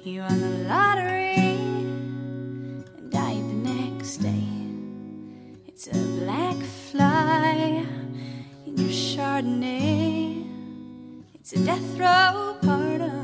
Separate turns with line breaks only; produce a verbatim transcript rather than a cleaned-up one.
You won the lottery and died the next day. It's a black fly in your Chardonnay. It's a death row pardon.